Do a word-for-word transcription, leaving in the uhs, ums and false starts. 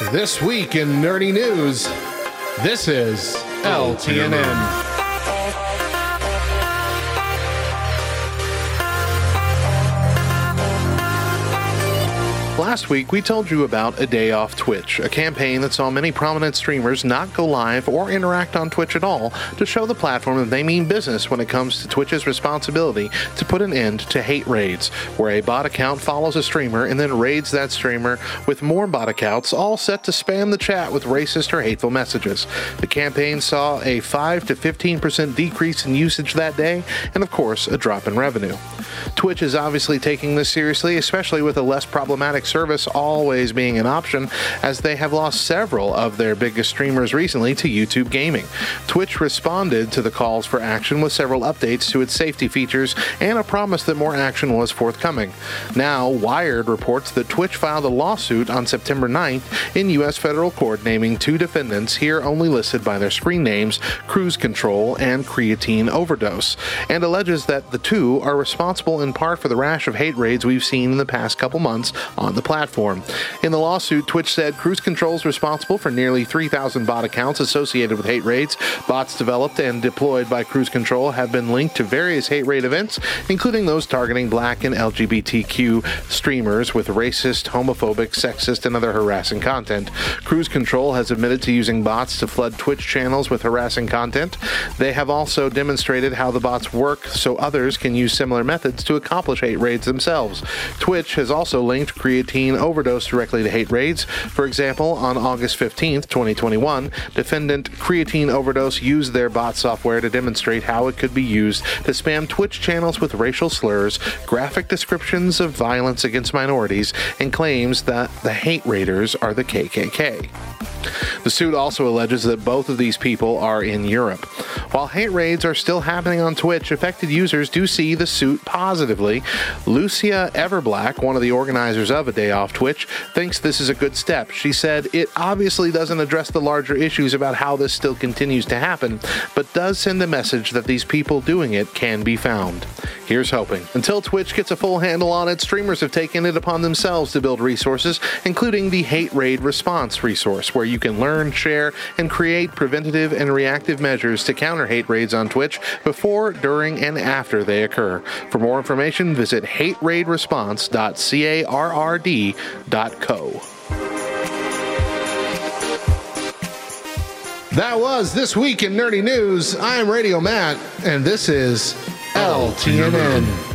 This week in nerdy news, this is L T N N. Last week, we told you about A Day Off Twitch, a campaign that saw many prominent streamers not go live or interact on Twitch at all to show the platform that they mean business when it comes to Twitch's responsibility to put an end to hate raids, where a bot account follows a streamer and then raids that streamer with more bot accounts all set to spam the chat with racist or hateful messages. The campaign saw a five to fifteen percent decrease in usage that day and, of course, a drop in revenue. Twitch is obviously taking this seriously, especially with a less problematic service always being an option, as they have lost several of their biggest streamers recently to YouTube Gaming. Twitch responded to the calls for action with several updates to its safety features and a promise that more action was forthcoming. Now, Wired reports that Twitch filed a lawsuit on September ninth in U S federal court naming two defendants, here only listed by their screen names, Cruise Control and Creatine Overdose, and alleges that the two are responsible in part for the rash of hate raids we've seen in the past couple months on the platform. In the lawsuit, Twitch said Cruise Control is responsible for nearly three thousand bot accounts associated with hate raids. Bots developed and deployed by Cruise Control have been linked to various hate raid events, including those targeting Black and L G B T Q streamers with racist, homophobic, sexist, and other harassing content. Cruise Control has admitted to using bots to flood Twitch channels with harassing content. They have also demonstrated how the bots work so others can use similar methods to accomplish hate raids themselves. Twitch has also linked Creatine Overdose directly to hate raids. For example, on August fifteenth, twenty twenty-one, defendant Creatine Overdose used their bot software to demonstrate how it could be used to spam Twitch channels with racial slurs, graphic descriptions of violence against minorities, and claims that the hate raiders are the K K K. The suit also alleges that both of these people are in Europe. While hate raids are still happening on Twitch, affected users do see the suit positively. Lucia Everblack, one of the organizers of A Day Off Twitch, thinks this is a good step. She said, "It obviously doesn't address the larger issues about how this still continues to happen, but does send a message that these people doing it can be found." Here's hoping. Until Twitch gets a full handle on it, streamers have taken it upon themselves to build resources, including the Hate Raid Response resource, where you can learn, share, and create preventative and reactive measures to counter hate raids on Twitch before, during, and after they occur. For more information, visit hate raid response dot carrd dot co. That was This Week in Nerdy News. I'm Radio Matt, and this is L T N N.